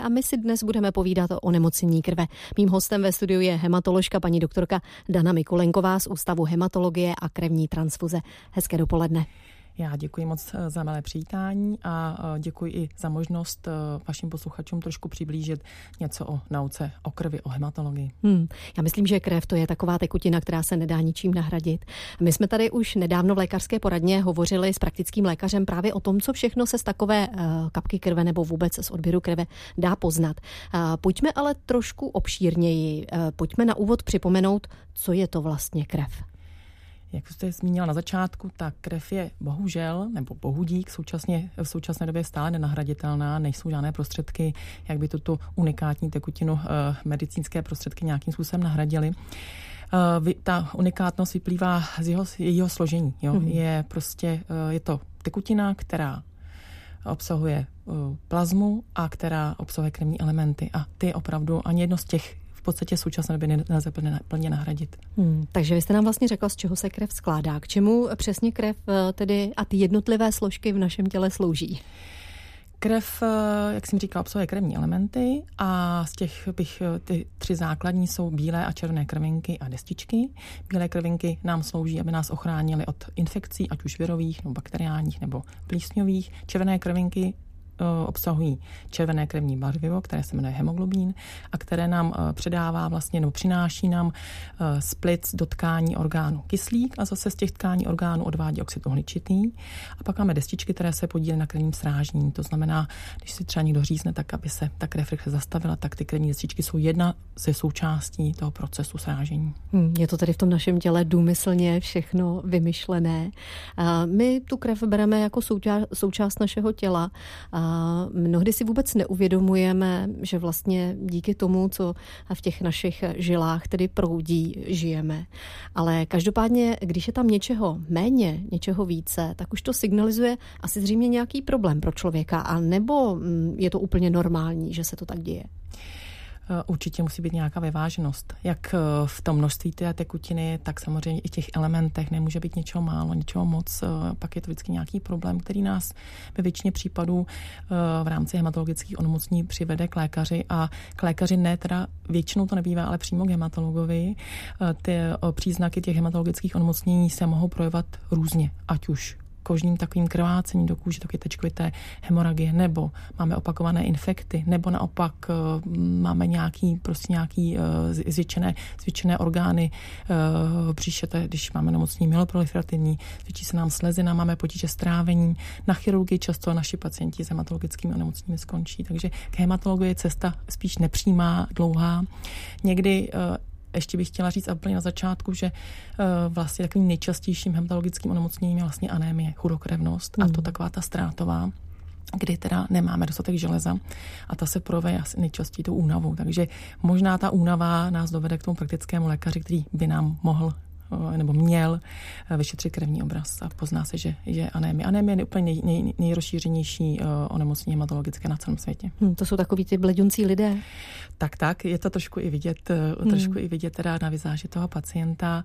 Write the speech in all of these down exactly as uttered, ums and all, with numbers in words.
a my si dnes budeme povídat o onemocnění krve. Mým hostem ve studiu je hematoložka paní doktorka Dana Mikulenková z Ústavu hematologie a krevní transfuze. Hezké dopoledne. Já děkuji moc za milé přivítání a děkuji i za možnost vašim posluchačům trošku přiblížit něco o nauce o krvi, o hematologii. Hmm, já myslím, že krev to je taková tekutina, která se nedá ničím nahradit. My jsme tady už nedávno v lékařské poradně hovořili s praktickým lékařem právě o tom, co všechno se z takové kapky krve nebo vůbec z odběru krve dá poznat. Pojďme ale trošku obšírněji. Pojďme na úvod připomenout, co je to vlastně krev. Jak jste zmínila na začátku, tak krev je bohužel, nebo bohudík, současně, v současné době stále nenahraditelná, nejsou žádné prostředky, jak by tuto unikátní tekutinu eh, medicínské prostředky nějakým způsobem nahradily. Eh, ta unikátnost vyplývá z jeho, jejího složení. Jo? Mm-hmm. Je prostě, eh, je to tekutina, která obsahuje eh, plazmu a která obsahuje krevní elementy. A ty opravdu ani jedno z těch v podstatě současné době nelze plně nahradit. Hmm, takže vy jste nám vlastně řekla, z čeho se krev skládá. K čemu přesně krev tedy a ty jednotlivé složky v našem těle slouží? Krev, jak jsem říkala, obsahuje krevní elementy a z těch bych, ty tři základní jsou bílé a červené krvinky a destičky. Bílé krvinky nám slouží, aby nás ochránily od infekcí, ať už virových, nebo bakteriálních, nebo plísňových. Červené krvinky obsahují červené krevní barvivo, které se jmenuje hemoglobín a které nám předává vlastně, nebo přináší nám z plic do tkání orgánu kyslík a zase z těch tkání orgánu odvádí oxid uhličitý. A pak máme destičky, které se podílí na krevním srážení. To znamená, když si třeba někdo řízne, tak aby se ta krev rychle zastavila, tak ty krevní destičky jsou jedna ze součástí toho procesu srážení. Hmm, je to tedy v tom našem těle důmyslně všechno vymyšlené. A my tu krev bereme jako součást, součást našeho těla. A mnohdy si vůbec neuvědomujeme, že vlastně díky tomu, co v těch našich žilách tedy proudí, žijeme. Ale každopádně, když je tam něčeho méně, něčeho více, tak už to signalizuje asi zřejmě nějaký problém pro člověka. A nebo je to úplně normální, že se to tak děje? Určitě musí být nějaká vyváženost. Jak v tom množství té tekutiny, tak samozřejmě i těch elementech nemůže být něčeho málo, něčeho moc. Pak je to vždycky nějaký problém, který nás ve většině případů v rámci hematologických onemocnění přivede k lékaři a k lékaři ne, teda většinou to nebývá, ale přímo k hematologovi. Ty příznaky těch hematologických onemocnění se mohou projevovat různě, ať už kožním takovým krvácením do kůže, taky tečkovité hemoragie, nebo máme opakované infekty, nebo naopak uh, máme nějaký, prostě nějaký uh, zvětšené, zvětšené orgány uh, bříšete, když máme nemocní myeloproliferativní, zvětší se nám slezina, máme potíže s trávením. Na chirurgii často naši pacienti s hematologickými onemocněními skončí, takže k hematologii je cesta spíš nepřímá, dlouhá. Někdy uh, Ještě bych chtěla říct úplně na začátku, že uh, vlastně takovým nejčastějším hematologickým onemocněním je vlastně anémie, chudokrevnost mm. a to taková ta ztrátová, kdy teda nemáme dostatek železa a ta se projeví asi nejčastěji tou únavou. Takže možná ta únava nás dovede k tomu praktickému lékaři, který by nám mohl nebo měl vyšetřit krevní obraz a pozná se, že je anémie. Anémie je úplně nej, nej, nejrozšířenější onemocnění hematologické na celém světě. Hmm, to jsou takový ty bleduncí lidé? Tak, tak. Je to trošku i vidět, hmm. trošku i vidět teda na vizáži toho pacienta.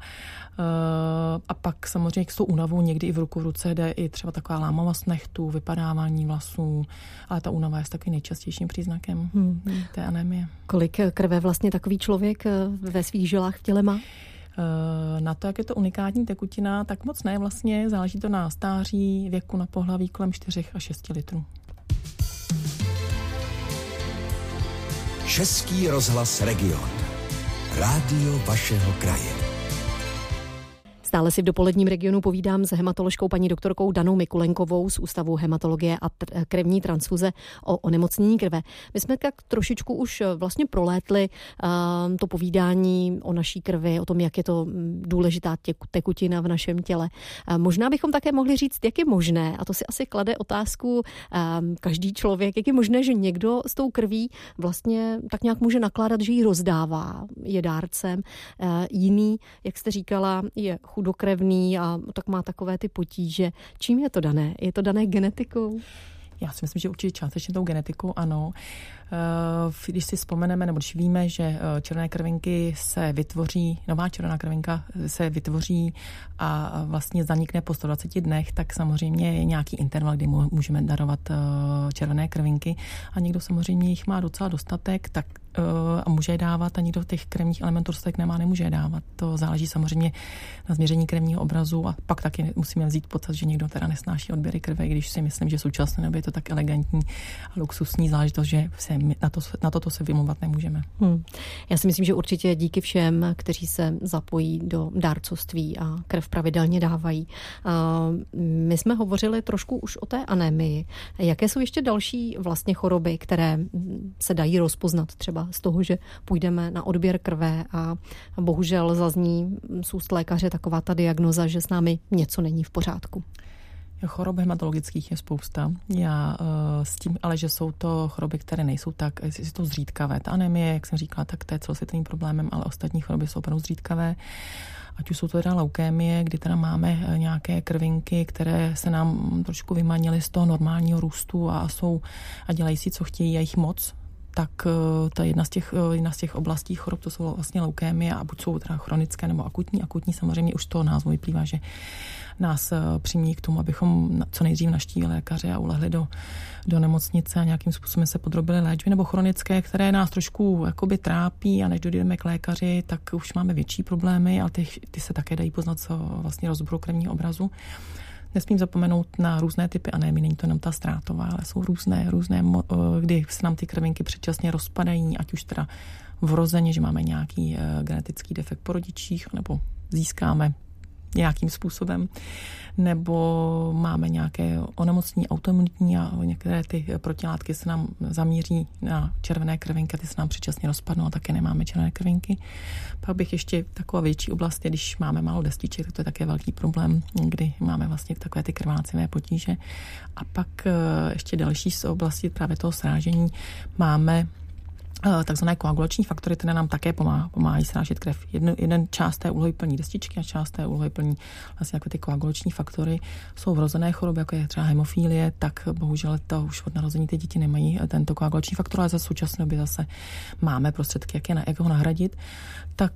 A pak samozřejmě s tou únavou někdy i v ruku v ruce jde i třeba taková lámavost nechtů, vypadávání vlasů, ale ta únava je s takovým nejčastějším příznakem hmm. té anémie. Kolik krve vlastně takový člověk ve svých žilách v těle má? Na to, jak je to unikátní tekutina, tak moc ne, vlastně záleží to na stáří, věku, na pohlaví kolem čtyři až šest litrů. Český rozhlas Region. Rádio vašeho kraje. Stále si v dopoledním Regionu povídám s hematoložkou paní doktorkou Danou Mikulenkovou z Ústavu hematologie a t- krevní transfuze o onemocnění krve. My jsme tak trošičku už vlastně prolétli uh, to povídání o naší krvi, o tom, jak je to důležitá těk- tekutina v našem těle. Uh, možná bychom také mohli říct, jak je možné, a to si asi klade otázku uh, každý člověk, jak je možné, že někdo s tou krví vlastně tak nějak může nakládat, že ji rozdává, je dárcem. Uh, jiný, jak jste říkala, je chudokrevný a tak má takové ty potíže. Čím je to dané? Je to dané genetikou? Já si myslím, že určitě částečně tou genetikou ano. Když si vzpomeneme, nebo když víme, že červené krvinky se vytvoří, nová červená krvinka se vytvoří a vlastně zanikne po sto dvaceti dnech, tak samozřejmě je nějaký interval, kdy můžeme darovat červené krvinky a někdo samozřejmě jich má docela dostatek, tak a může je dávat a někdo těch krevních elementů dostatek nemá, nemůže je dávat. To záleží samozřejmě na změření krevního obrazu a pak taky musíme vzít potaz, že někdo teda nesnáší odběry krve, když si myslím, že současně nebo je to tak elegantní a luxusní záležitost, že se na, to, na toto se vymlouvat nemůžeme. Hmm. Já si myslím, že určitě díky všem, kteří se zapojí do dárcovství a krev pravidelně dávají. My jsme hovořili trošku už o té anémii. Jaké jsou ještě další vlastně choroby, které se dají rozpoznat třeba z toho, že půjdeme na odběr krve a bohužel zazní z úst lékaře taková ta diagnoza, že s námi něco není v pořádku? Chorob hematologických je spousta. Já uh, s tím, ale že jsou to choroby, které nejsou tak, jestli to zřídkavé. Ta anémie, jak jsem říkala, tak to je celosvětovým problémem, ale ostatní choroby jsou opravdu zřídkavé. Ať už jsou to teda leukémie, kdy teda máme nějaké krvinky, které se nám trošku vymanily z toho normálního růstu a jsou a dělají si, co chtějí a jich moc. Tak to je jedna z těch, jedna z těch oblastí chorob, to jsou vlastně leukémie a buď jsou teda chronické nebo akutní. Akutní samozřejmě už z toho názvu vyplývá, že nás přimějí k tomu, abychom co nejdřív navštívili lékaře a ulehli do, do nemocnice a nějakým způsobem se podrobili léčbě, nebo chronické, které nás trošku jakoby trápí a než dojdeme k lékaři, tak už máme větší problémy, ale ty, ty se také dají poznat co vlastně rozboru krevního obrazu. Nesmím zapomenout na různé typy anémie, není to jenom ta ztrátová, ale jsou různé, různé, kdy se nám ty krvinky předčasně rozpadají, ať už teda vrozeně, že máme nějaký genetický defekt po rodičích, nebo získáme nějakým způsobem, nebo máme nějaké onemocnění autoimunitní a některé ty protilátky se nám zamíří na červené krvinky, ty se nám předčasně rozpadnou a také nemáme červené krvinky. Pak bych ještě taková větší oblast, když máme málo destiček, tak to je také velký problém, kdy máme vlastně takové ty krvácivé potíže. A pak ještě další z oblasti právě toho srážení máme takzvané koagulační faktory, které nám také pomáhají, pomáhají srážet krev. Jedno, jeden část té úlohy plní destičky a část té úlohy plní vlastně jako ty koagulační faktory. Jsou vrozené choroby, jako je třeba hemofílie, tak bohužel to už od narození ty děti nemají tento koagulační faktor, ale za současné době zase máme prostředky, jak, je, jak ho nahradit. Tak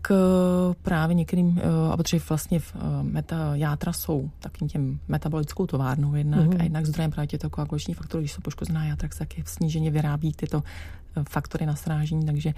právě některým, a protože vlastně v meta, játra jsou takým těm metabolickou továrnou jednak mm-hmm. a jednak zdrojem právě těchto koagulačních faktorů, když jsou poškozená játra, tak se taky sníženě vyrábí tyto faktory na srážení, takže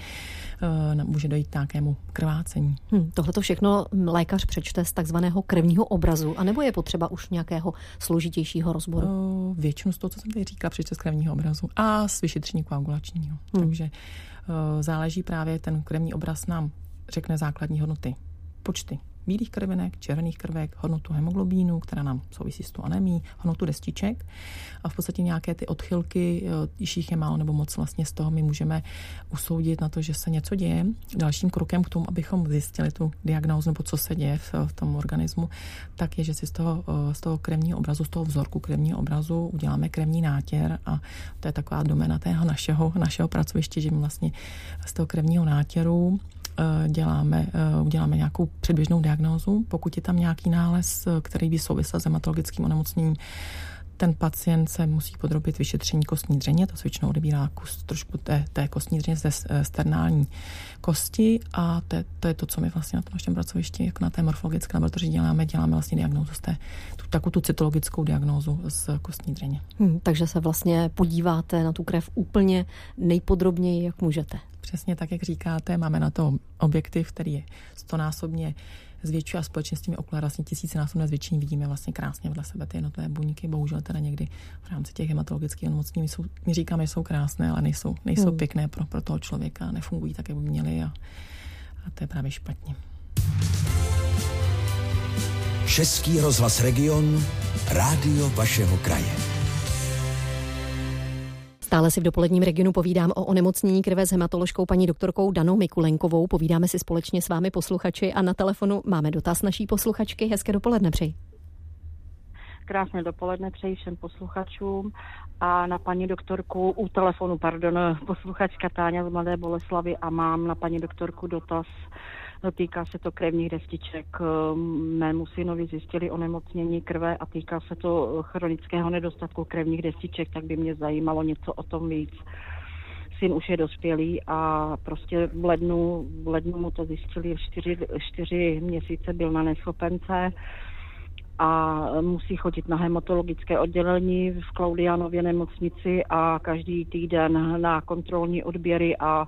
uh, může dojít k nějakému krvácení. Hmm, Tohle to všechno lékař přečte z takzvaného krevního obrazu, anebo je potřeba už nějakého složitějšího rozboru? Uh, většinu z toho, co jsem tady říkala, přečte z krevního obrazu a z vyšetření koagulačního. Hmm. Takže uh, záleží právě, ten krevní obraz nám řekne základní hodnoty, počty bílých krvinek, červených krvek, hodnotu hemoglobínu, která nám souvisí s tou anémií, hodnotu destiček a v podstatě nějaké ty odchylky, když jich je málo nebo moc, vlastně z toho my můžeme usoudit na to, že se něco děje. Dalším krokem k tomu, abychom zjistili tu diagnózu nebo co se děje v, v tom organismu, tak je, že si z toho, z toho krevního obrazu, z toho vzorku krevního obrazu uděláme krevní nátěr a to je taková doména tého našeho, našeho pracoviště, že my vlastně z toho krevního nátěru děláme, uděláme nějakou předběžnou diagnózu. Pokud je tam nějaký nález, který by souvisel s hematologickým onemocněním, ten pacient se musí podrobit vyšetření kostní dřeně, to se většinou odebírá kus, trošku té, té kostní dřeně ze sternální kosti a to je, to je to, co my vlastně na tom našem pracovišti, jako na té morfologické laboratoři děláme, děláme vlastně diagnózu z té, tu, takovou tu cytologickou diagnózu z kostní dřeně. Hmm, takže se vlastně podíváte na tu krev úplně nejpodrobněji, jak můžete. Přesně tak, jak říkáte, máme na to objektiv, který je stonásobně zvětšuje a společně s těmi okuláry vlastně tisícinásobné zvětšení vidíme vlastně krásně vedle sebe ty jednotlivé buňky. Bohužel teda někdy v rámci těch hematologických onemocnění jsou, my říkáme, jsou krásné, ale nejsou, nejsou hmm. pěkné pro, pro toho člověka, nefungují tak, jak by měly a, a to je právě špatně. Český rozhlas Region, rádio vašeho kraje. Stále si v dopoledním Regionu povídám o onemocnění krve s hematoložkou paní doktorkou Danou Mikulenkovou. Povídáme si společně s vámi posluchači a na telefonu máme dotaz naší posluchačky. Hezké dopoledne přeji. Krásné dopoledne přeji všem posluchačům a na paní doktorku, u telefonu, pardon, posluchačka Táňa z Mladé Boleslavi a mám na paní doktorku dotaz Týká se to krevních destiček. Mému synovi zjistili onemocnění krve a týká se to chronického nedostatku krevních destiček, tak by mě zajímalo něco o tom víc. Syn už je dospělý a prostě v lednu, v lednu mu to zjistili, čtyři, čtyři měsíce byl na neschopence a musí chodit na hematologické oddělení v Klaudianově nemocnici a každý týden na kontrolní odběry a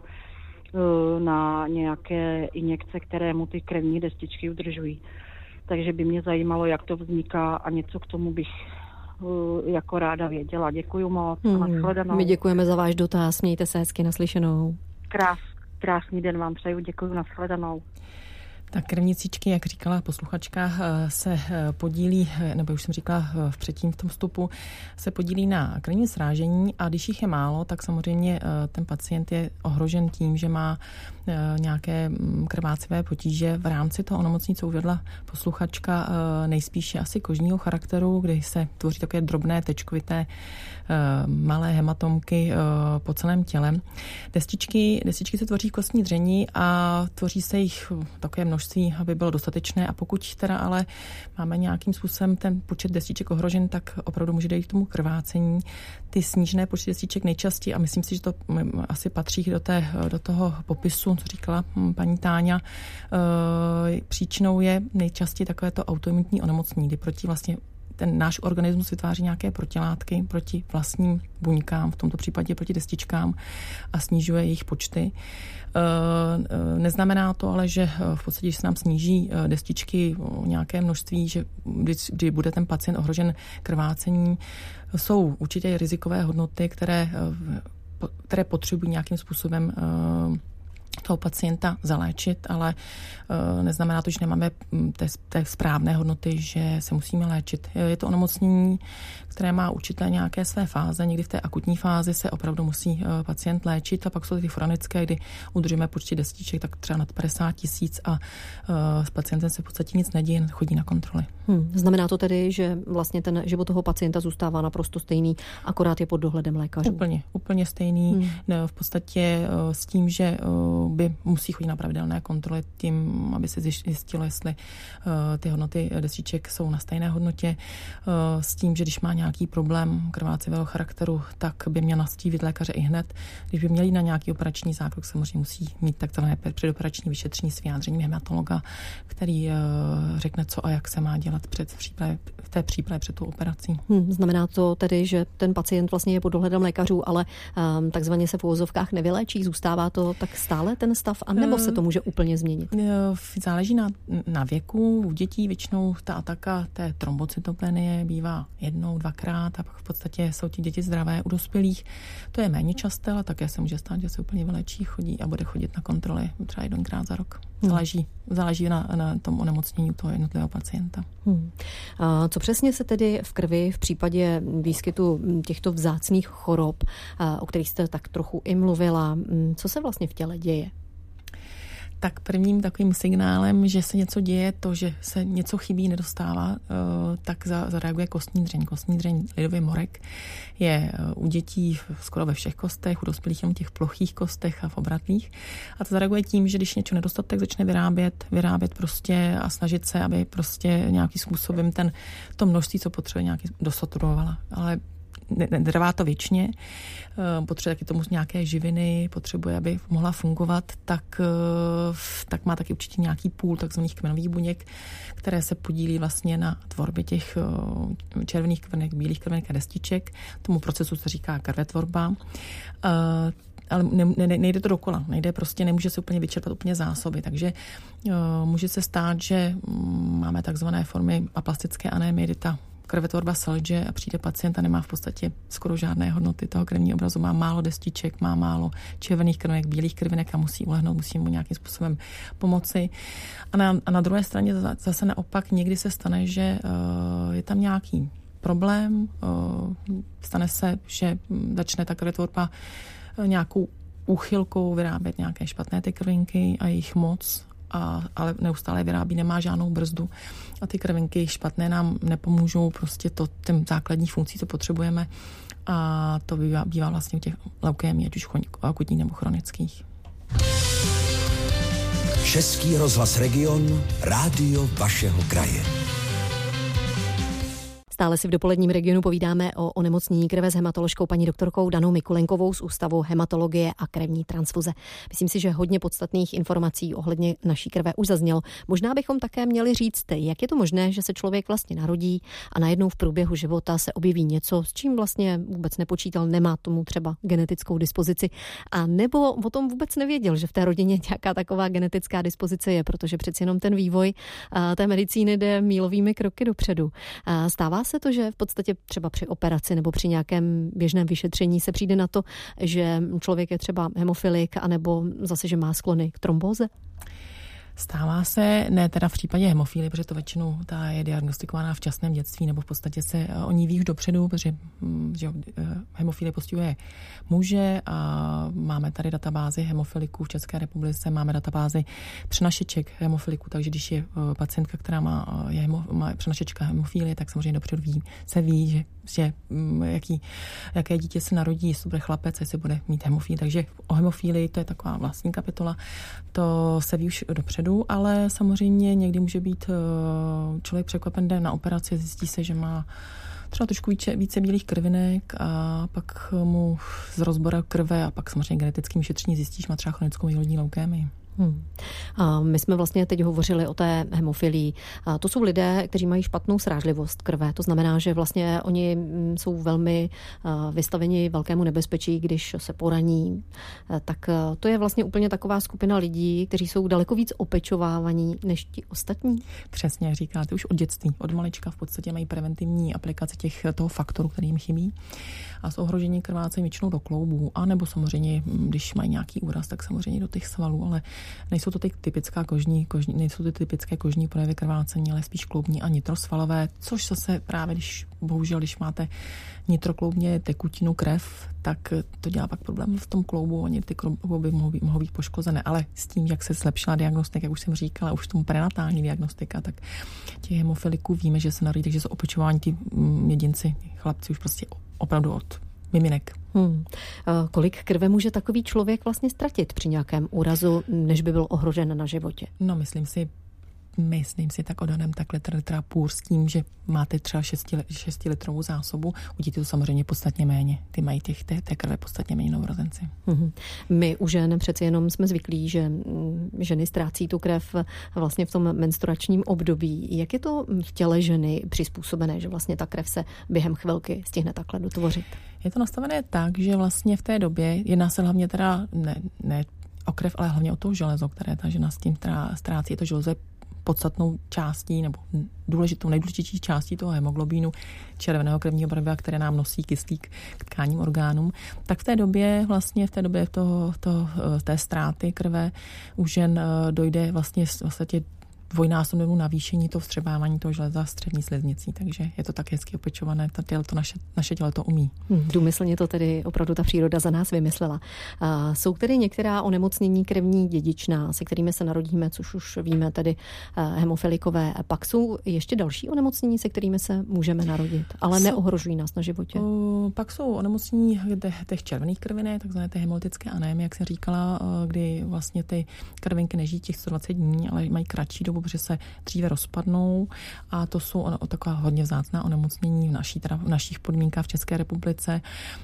na nějaké injekce, které mu ty krevní destičky udržují. Takže by mě zajímalo, jak to vzniká a něco k tomu bych jako ráda věděla. Děkuju moc. Hmm. My děkujeme za váš dotaz. Mějte se hezky, naslyšenou. Krás, krásný den vám přeju. Děkuju, nashledanou. Tak krevní cíčky, jak říkala posluchačka, se podílí, nebo už jsem říkala v předtím v tom vstupu, se podílí na krevním srážení a když jich je málo, tak samozřejmě ten pacient je ohrožen tím, že má nějaké krvácivé potíže. V rámci toho onemocnění, co uvedla posluchačka, nejspíše asi kožního charakteru, kdy se tvoří takové drobné tečkovité malé hematomky po celém těle. Destičky, destičky se tvoří v kostní dření a tvoří se jich takové množství, aby bylo dostatečné a pokud teda ale máme nějakým způsobem ten počet destiček ohrožen, tak opravdu může dojít k tomu krvácení. Ty snížené počty destiček nejčastěji, a myslím si, že to asi patří do, té, do toho popisu, co říkala paní Táňa, příčinou je nejčastěji takovéto autoimunitní onemocnění, kdy proti vlastně ten náš organismus vytváří nějaké protilátky proti vlastním buňkám, v tomto případě proti destičkám a snižuje jejich počty. Neznamená to ale, že v podstatě, když se nám sníží destičky o nějaké množství, že kdy bude ten pacient ohrožen krvácení, jsou určitě rizikové hodnoty, které, které potřebují nějakým způsobem toho pacienta zaléčit, ale uh, neznamená to, že nemáme té, té správné hodnoty, že se musíme léčit. Je to onemocnění, které má určité nějaké své fáze. Někdy v té akutní fázi se opravdu musí uh, pacient léčit a pak jsou ty chronické, kdy udržíme počty destiček tak třeba nad padesát tisíc a uh, s pacientem se v podstatě nic neděje, chodí na kontroly. Hmm. Znamená to tedy, že vlastně ten život toho pacienta zůstává naprosto stejný, akorát je pod dohledem lékařů? Úplně, úplně stejný. Hmm. V podstatě uh, s tím, že uh, by musí chodit na pravidelné kontroly tím, aby se zjistilo, jestli uh, ty hodnoty destiček jsou na stejné hodnotě. Uh, s tím, že když má nějaký problém krvácivého charakteru, tak by měl navštívit lékaře i hned. Když by měli na nějaký operační zákrok, samozřejmě musí mít takzvané předoperační vyšetření s vyjádřením hematologa, který uh, řekne, co a jak se má dělat před v, přípravě, v té přípravě před tou operací. Hmm, znamená to tedy, že ten pacient vlastně je pod dohledem lékařů, ale um, takzvaně se v uvozovkách nevyléčí. Zůstává to tak stále ten stav, anebo se to může úplně změnit? Záleží na, na věku. U dětí většinou ta ataka té trombocytopenie bývá jednou, dvakrát a pak v podstatě jsou ti děti zdravé. U dospělých to je méně časté, ale také se může stát, že se úplně vylečí, chodí a bude chodit na kontroly třeba jedenkrát za rok. Záleží, záleží na, na tom onemocnění toho jednotlivého pacienta. Hmm. A co přesně se tedy v krvi v případě výskytu těchto vzácných chorob, o kterých jste tak trochu i mluvila, co se vlastně v těle děje? Tak prvním takovým signálem, že se něco děje, to, že se něco chybí, nedostává, tak zareaguje kostní dřeň. Kostní dřeň, lidově morek, je u dětí skoro ve všech kostech, u dospělých jenom těch plochých kostech a v obratlých. A to zareaguje tím, že když něco nedostatek, začne vyrábět, vyrábět prostě a snažit se, aby prostě nějakým způsobem ten, to množství, co potřebuje, nějaký dosaturovala. Ale netrvá to věčně, potřebuje taky tomu nějaké živiny, potřebuje, aby mohla fungovat, tak, tak má taky určitě nějaký půl takzvaných kmenových buněk, které se podílí vlastně na tvorbě těch červených krvinek, bílých krvinek a destiček. Tomu procesu se říká krvetvorba. Ale ne, ne, nejde to dokola, nejde prostě, nemůže se úplně vyčerpat úplně zásoby, takže uh, může se stát, že um, máme takzvané formy aplastické anémie, kdy ta krvetvorba selže a přijde pacient a nemá v podstatě skoro žádné hodnoty toho krevního obrazu, má málo destiček, má málo červených krvinek, bílých krvinek a musí ulehnout, musí mu nějakým způsobem pomoci. A na, a na druhé straně zase naopak někdy se stane, že uh, je tam nějaký problém, uh, stane se, že začne ta krvetvorba nějakou úchylkou vyrábět nějaké špatné ty krvinky a jejich moc, a, ale neustále vyrábí, nemá žádnou brzdu a ty krvinky špatné nám nepomůžou prostě to těm základních funkcí, co potřebujeme a to bývá, bývá vlastně u těch leukémií, ať už akutních nebo chronických. Český rozhlas Region, rádio vašeho kraje. Stále si v dopoledním Regionu povídáme o onemocnění krve s hematoložkou paní doktorkou Danou Mikulenkovou z Ústavu hematologie a krevní transfuze. Myslím si, že hodně podstatných informací ohledně naší krve už zaznělo. Možná bychom také měli říct, jak je to možné, že se člověk vlastně narodí a najednou v průběhu života se objeví něco, s čím vlastně vůbec nepočítal, nemá tomu třeba genetickou dispozici, a nebo o tom vůbec nevěděl, že v té rodině nějaká taková genetická dispozice je, protože přeci jenom ten vývoj té medicíny jde mílovými kroky dopředu. Stává se to, že v podstatě třeba při operaci nebo při nějakém běžném vyšetření se přijde na to, že člověk je třeba hemofilik, anebo zase, že má sklony k trombóze? Stává se, ne teda v případě hemofílie, protože to většinou ta je diagnostikovaná v časném dětství, nebo v podstatě se o ní ví už dopředu, protože že hemofílie postihuje muže a máme tady databázi hemofiliků v České republice, máme databázi přenašeček hemofiliků, takže když je pacientka, která má, je hemo, má přenašečka hemofílie, tak samozřejmě dopředu ví, se ví, že, že jaký, jaké dítě se narodí, jestli bude chlapec, jestli bude mít hemofílii, takže o hemofílii to je taková vlastní kapitola, to se ví už dopředu. Ale samozřejmě někdy může být člověk překvapen, jde na operaci, zjistí se, že má třeba trošku více, více bílých krvinek a pak mu z rozboru krve a pak samozřejmě genetickým vyšetřením zjistí, že má třeba chronickou myeloidní leukémii. Hmm. A my jsme vlastně teď hovořili o té hemofilii. A to jsou lidé, kteří mají špatnou srážlivost krve. To znamená, že vlastně oni jsou velmi vystaveni velkému nebezpečí, když se poraní. Tak to je vlastně úplně taková skupina lidí, kteří jsou daleko víc opečovávaní než ti ostatní. Přesně, říkáte, už od dětství, od malička v podstatě mají preventivní aplikaci těch, toho faktoru, který jim chybí. A z ohrožení krvácejí většinou do kloubů, anebo samozřejmě, když mají nějaký úraz, tak samozřejmě do těch svalů, ale nejsou to ty typická kožní, kožní, nejsou ty typické kožní projevy krvácení, ale spíš kloubní a nitrosvalové, což zase právě, když bohužel, když máte nitrokloubně tekutinu krev, tak to dělá pak problém v tom kloubu, oni ty klouby mohou být, mohou být poškozené, ale s tím, jak se zlepšila diagnostika, jak už jsem říkala, už tomu prenatální diagnostika, tak těch hemofiliků víme, že se narodí, takže jsou opečování ty jedinci, chlapci už prostě opravdu od miminek. Hmm. Kolik krve může takový člověk vlastně ztratit při nějakém úrazu, než by byl ohrožen na životě? No, myslím si, myslím si tak odhadem tak litr, litra půl s tím, že máte třeba šesti litrovou zásobu. U dětí to samozřejmě podstatně méně. Ty mají těch, té, té krve podstatně méně novorozenci. Mm-hmm. My u žen přeci jenom jsme zvyklí, že ženy ztrácí tu krev vlastně v tom menstruačním období. Jak je to v těle ženy přizpůsobené, že vlastně ta krev se během chvilky stihne takhle dotvořit? Je to nastavené tak, že vlastně v té době jedná se hlavně teda ne, ne o krev, ale hlavně o to železo, které ta žena s tím ztrácí. Je to železo podstatnou částí nebo důležitou, nejdůležitější částí toho hemoglobínu, červeného krevního barviva, které nám nosí kyslík k tkáním orgánům, tak v té době vlastně v té době toho, toho, té ztráty krve u žen dojde vlastně vlastně dvojnásobnému navýšení toho vstřebávání toho železa střední sliznicí, takže je to tak hezky opečované, to, tělo, to naše, naše tělo to umí. Hmm, důmyslně to tedy opravdu ta příroda za nás vymyslela. A jsou tedy některá onemocnění krevní dědičná, se kterými se narodíme, což už víme, tedy hemofilikové. A pak jsou ještě další onemocnění, se kterými se můžeme narodit, ale jsou, neohrožují nás na životě. O, pak jsou onemocnění těch červených krvinek, takzvané ty hemolytické anémie, jak se říkala, kdy vlastně ty krvinky nežijí těch sto dvacet dní, ale mají kratší dobu, protože se dříve rozpadnou a to jsou o, o taková hodně vzácná onemocnění v, naší, teda v našich podmínkách v České republice,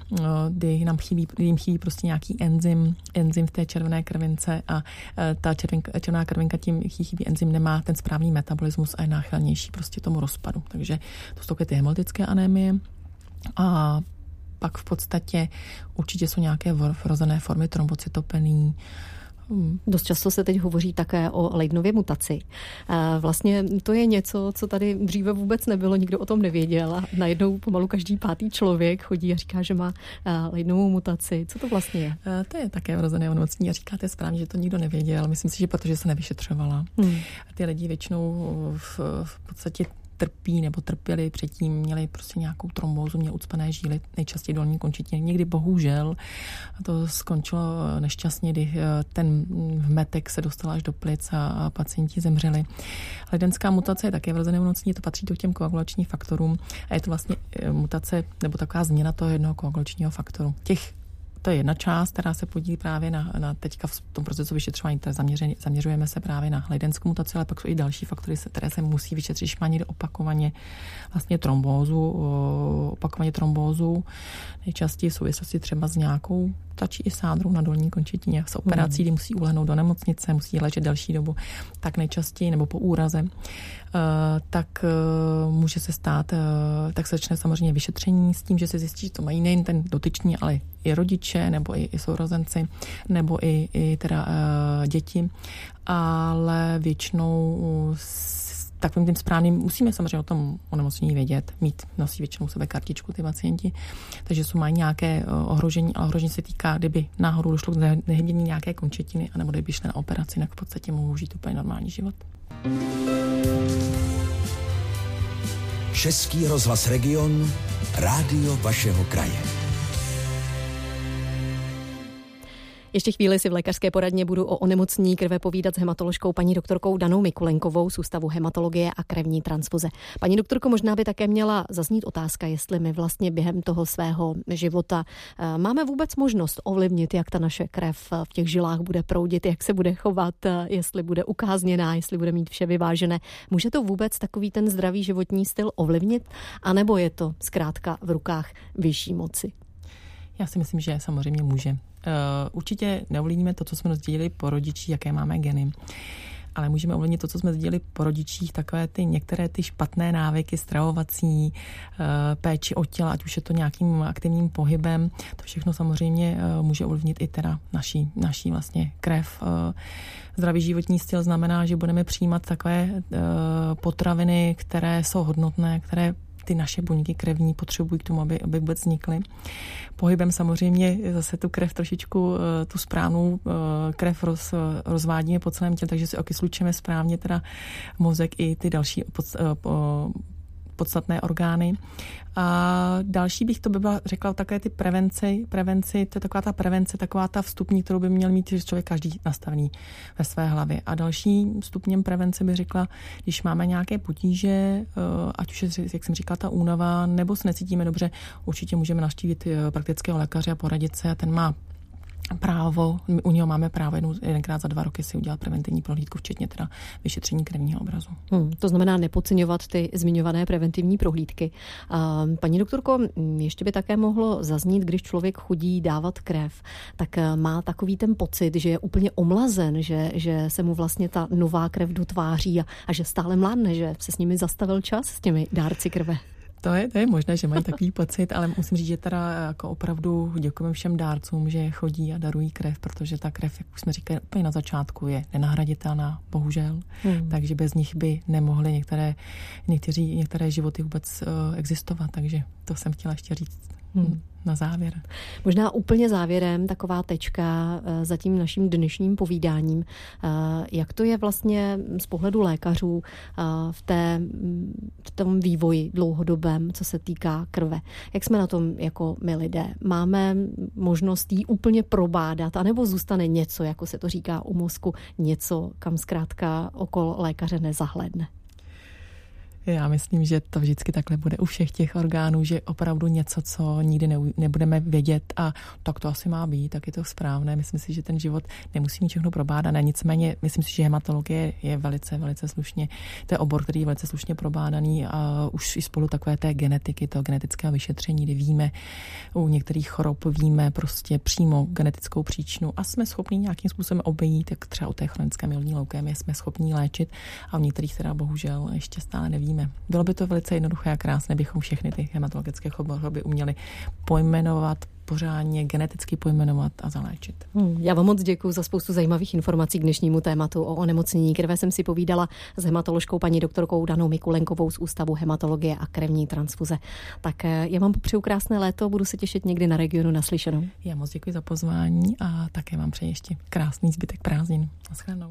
kdy nám chybí, kdy jim chybí prostě nějaký enzym, enzym v té červené krvince a ta červenka, červená krvinka tím chybí enzym, nemá ten správný metabolismus a je náchylnější prostě tomu rozpadu. Takže to jsou ty hemolytické anémie a pak v podstatě určitě jsou nějaké vrozené formy trombocytopenie. Dost často se teď hovoří také o Leidenově mutaci. Vlastně to je něco, co tady dříve vůbec nebylo, nikdo o tom nevěděl a najednou pomalu každý pátý člověk chodí a říká, že má Leidenovou mutaci. Co to vlastně je? To je také vrozené onemocnění a říkáte správně, že to nikdo nevěděl. Myslím si, že protože se nevyšetřovala. Hmm. Ty lidi většinou v, v podstatě trpí nebo trpěli předtím, měli prostě nějakou trombózu, měli ucpané žíly, nejčastěji dolní končetiny. Někdy bohužel to skončilo nešťastně, kdy ten vmetek se dostal až do plic a pacienti zemřeli. Leidenská mutace je také vrozené onemocnění, to patří to k těm koagulačním faktorům a je to vlastně mutace nebo taková změna toho jednoho koagulačního faktoru. Těch to je jedna část, která se podílí právě na, na teďka v tom procesu vyšetřování, zaměření, zaměřujeme se právě na Leidenskou mutaci, ale pak jsou i další faktory, které se musí vyšetřit, když má někde opakovaně vlastně trombózu, opakovaně trombózu, nejčastěji v souvislosti třeba s nějakou stačí i sádrou na dolní končetině, s operací, kdy musí ulehnout do nemocnice, musí léčit delší dobu, tak nejčastěji, nebo po úraze, tak může se stát, tak se začne samozřejmě vyšetření s tím, že se zjistí, že to mají nejen ten dotyčný, ale i rodiče, nebo i, i sourozenci, nebo i, i teda uh, děti, ale většinou s takovým tím správným, musíme samozřejmě o tom onemocnění vědět, mít, nosí většinou sebe kartičku ty pacienti, takže jsou mají nějaké uh, ohrožení, ale ohrožení se týká, kdyby náhodou došlo k nehydění nějaké končetiny, anebo kdyby šli na operaci, tak v podstatě mohou žít úplně normální život. Český rozhlas Region, rádio vašeho kraje. Ještě chvíli si v lékařské poradně budu o onemocnění krve povídat s hematoložkou paní doktorkou Danou Mikulenkovou z Ústavu hematologie a krevní transfuze. Paní doktorko, možná by také měla zaznít otázka, jestli my vlastně během toho svého života máme vůbec možnost ovlivnit, jak ta naše krev v těch žilách bude proudit, jak se bude chovat, jestli bude ukázněná, jestli bude mít vše vyvážené. Může to vůbec takový ten zdravý životní styl ovlivnit, anebo je to zkrátka v rukách vyšší moci? Já si myslím, že samozřejmě může. Uh, určitě neovlivníme to, co jsme rozdělili po rodičích, jaké máme geny. Ale můžeme ovlivnit to, co jsme sdělili po rodičích, takové ty některé ty špatné návyky stravovací, péči o těla, ať už je to nějakým aktivním pohybem. To všechno samozřejmě může ovlivnit i teda naší, naší vlastně krev. Zdravý životní styl znamená, že budeme přijímat takové potraviny, které jsou hodnotné, které ty naše buňky krevní potřebují k tomu, aby, aby vůbec vznikly. Pohybem samozřejmě zase tu krev trošičku, tu správnou krev roz, rozvádíme po celém těle, takže si okyslučujeme správně teda mozek i ty další pod, podstatné orgány. A další bych to by byla, řekla také ty prevenci, prevenci, to je taková ta prevence, taková ta vstupní, kterou by měl mít člověk každý nastavený ve své hlavě. A další stupněm prevence bych řekla, když máme nějaké potíže, ať už je, jak jsem říkala, ta únava, nebo se necítíme dobře, určitě můžeme navštívit praktického lékaře a poradit se, a ten má právo, my u něho máme právo jednou, jedenkrát za dva roky si udělat preventivní prohlídku, včetně teda vyšetření krevního obrazu. Hmm, to znamená nepodceňovat ty zmiňované preventivní prohlídky. A, paní doktorko, ještě by také mohlo zaznít, když člověk chodí dávat krev, tak má takový ten pocit, že je úplně omlazen, že, že se mu vlastně ta nová krev dotváří a, a že stále mládne, že se s nimi zastavil čas, s těmi dárci krve. To je, to je možné, že mají takový pocit, ale musím říct, že teda jako opravdu děkujeme všem dárcům, že chodí a darují krev, protože ta krev, jak už jsme říkali úplně na začátku, je nenahraditelná, bohužel. Hmm. Takže bez nich by nemohly některé, někteří, některé životy vůbec uh, existovat, takže to jsem chtěla ještě říct. Hmm. Na závěr. Možná úplně závěrem taková tečka za tím naším dnešním povídáním. Jak to je vlastně z pohledu lékařů v, té, v tom vývoji dlouhodobém, co se týká krve? Jak jsme na tom jako my lidé? Máme možnost jí úplně probádat, anebo zůstane něco, jako se to říká u mozku, něco, kam zkrátka okolo lékaře nezahlédne? Já myslím, že to vždycky takhle bude u všech těch orgánů, že opravdu něco, co nikdy ne, nebudeme vědět a tak to asi má být, tak je to správné. Myslím si, že ten život nemusí mít všechno probádané. Nicméně myslím si, že hematologie je velice, velice slušně, to je obor, který je velice slušně probádaný a už i spolu takové té genetiky, toho genetického vyšetření, kdy víme u některých chorob, víme prostě přímo genetickou příčinu a jsme schopni nějakým způsobem obejít, jak třeba u té chronické myeloidní leukémie jsme schopni léčit a u některých teda bohužel ještě stále nevíme. Bylo by to velice jednoduché a krásné, bychom všechny ty hematologické choroby uměli pojmenovat, pořádně geneticky pojmenovat a zaléčit. Hmm, já vám moc děkuji za spoustu zajímavých informací k dnešnímu tématu o onemocnění krve. Jsem si povídala s hematoložkou paní doktorkou Danou Mikulenkovou z Ústavu hematologie a krevní transfuze. Tak já vám popřeju krásné léto, budu se těšit někdy na Regionu naslyšenou. Já moc děkuji za pozvání a také vám přeji ještě krásný zbytek prázdnin. Naschledanou.